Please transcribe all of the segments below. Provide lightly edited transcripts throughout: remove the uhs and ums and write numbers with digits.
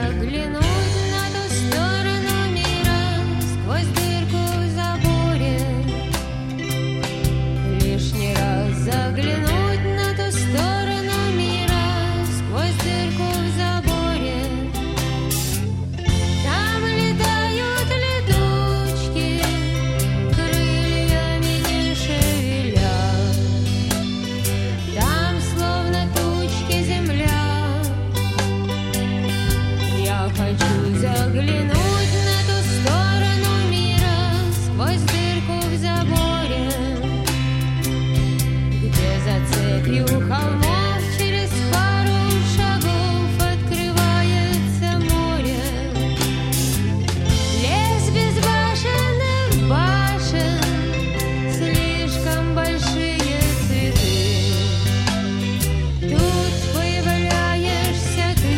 заглянуть на ту сторону мира сквозь дырку в заборе. Лишний раз заглянуть на ту сторону мира сквозь дырку в заборе. Там летают летучки, крыльями не шевеля. Там словно тучки земля. Я хочу заглянуть на ту сторону мира сквозь дырку в заборе, где за цепью холмов через пару шагов открывается море. Лес без башенных башен, слишком большие цветы. Тут появляешься ты.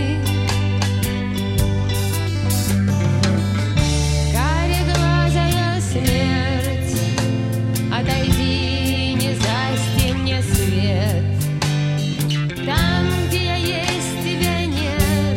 Кареглазая смерть, отойди, не засти мне свет. Там, где я есть, тебя нет.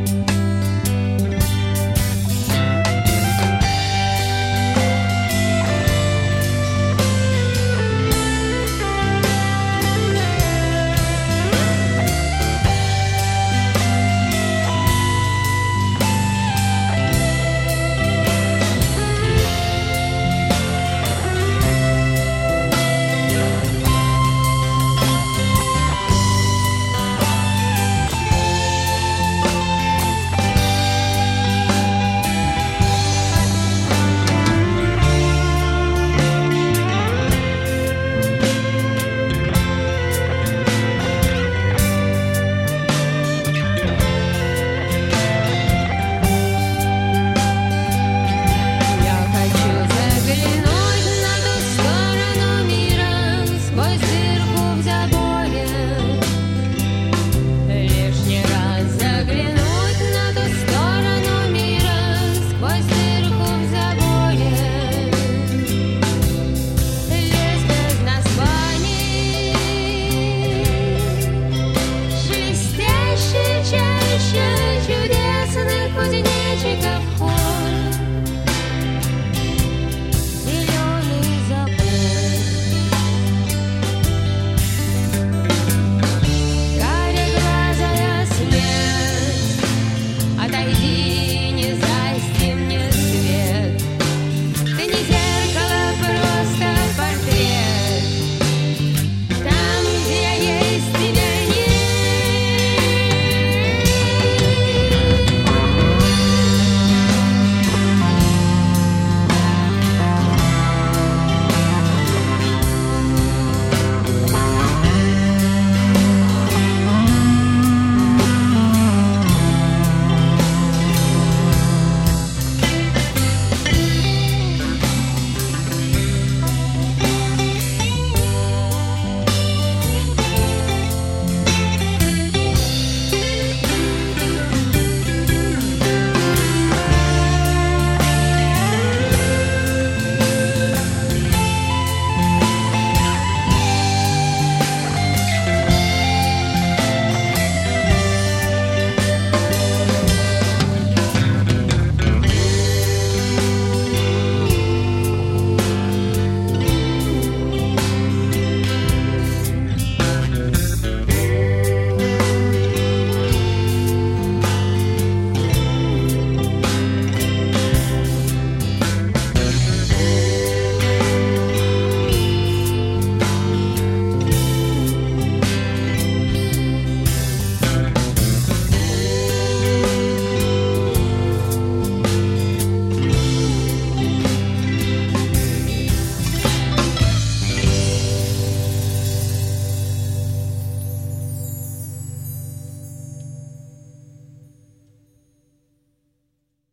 Я хочу заглянуть на ту сторону мира сквозь дырку в заборе. Лишний раз заглянуть на ту сторону мира сквозь дырку в заборе. Лес без названий, шелестящая чаще чудесных кузнечиков хор. Зеленый забор. Кареглазая смерть, отойди,